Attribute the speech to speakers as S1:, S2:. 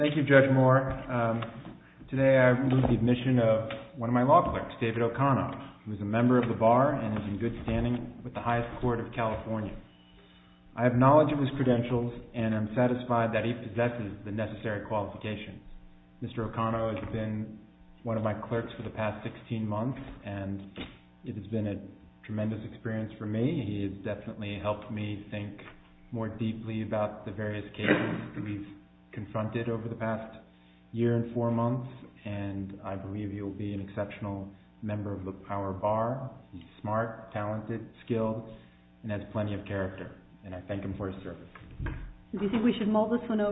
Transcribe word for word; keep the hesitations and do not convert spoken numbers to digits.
S1: Thank you, Judge Moore. Um, today I move the admission of one of my law clerks, David O'Connor, who is a member of the bar and is in good standing with the highest court of California. I have knowledge of his credentials and am satisfied that he possesses the necessary qualifications. Mister O'Connor has been one of my clerks for the past sixteen months, and it has been a tremendous experience for me. He has definitely helped me think more deeply about the various cases that we've confronted over the past year and four months, and I believe he will be an exceptional member of the, our bar. He's smart, talented, skilled, and has plenty of character, and I thank him for his service.
S2: Do you think we should mull this one over?